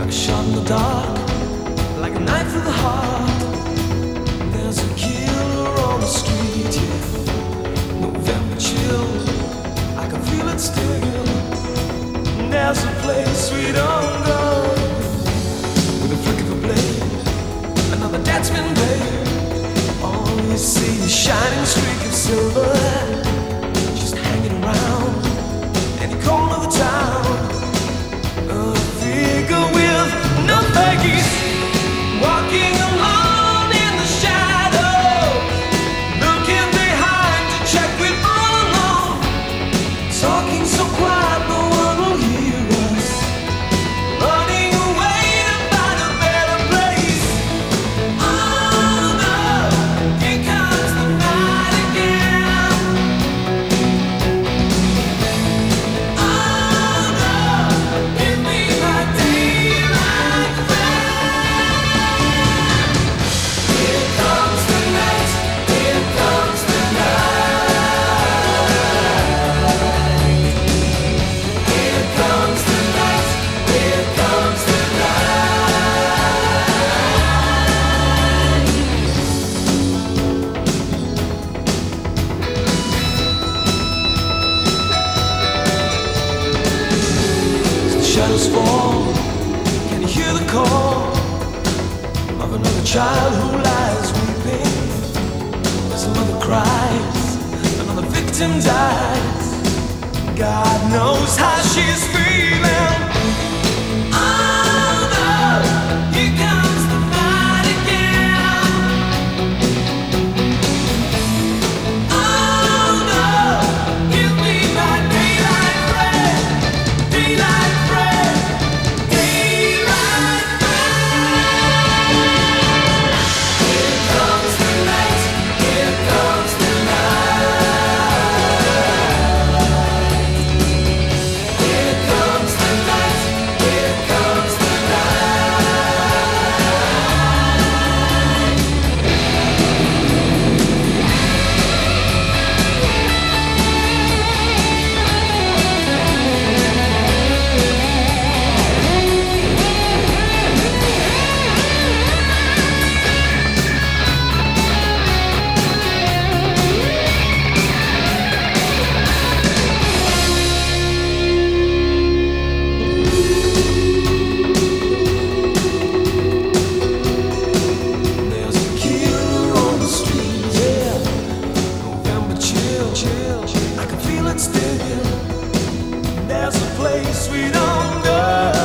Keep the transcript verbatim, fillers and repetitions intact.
like a shot in the dark, like a knife through the heart. There's a killer on the street, yeah. November chill, I can feel it still. There's a place we don't go. With a flick of a blade, another dead spin blade. All you see is a shining streak of silver, just hanging around any corner of the town. A figure with no baggies, walking alone in the shadow, looking behind to check we're all alone, talking so quiet no one will hear us, running away to find a better place. Oh no, here comes the night again. Oh no, give me my daylight friend. Here comes the night, here comes the night. Here comes the night, here comes the night. As the shadows fall, can you hear the call of another child who lies weeping? As a mother cries, another victim dies. God knows how she's feeling. Oh no, here comes the night again. Oh no, give me my daylight friend, daylight friend, daylight friend. Here comes the night, here comes the night. Here comes the night, here comes the There's a killer on the street, yeah. November chill, chill, I can feel it still. There's a place we don't go.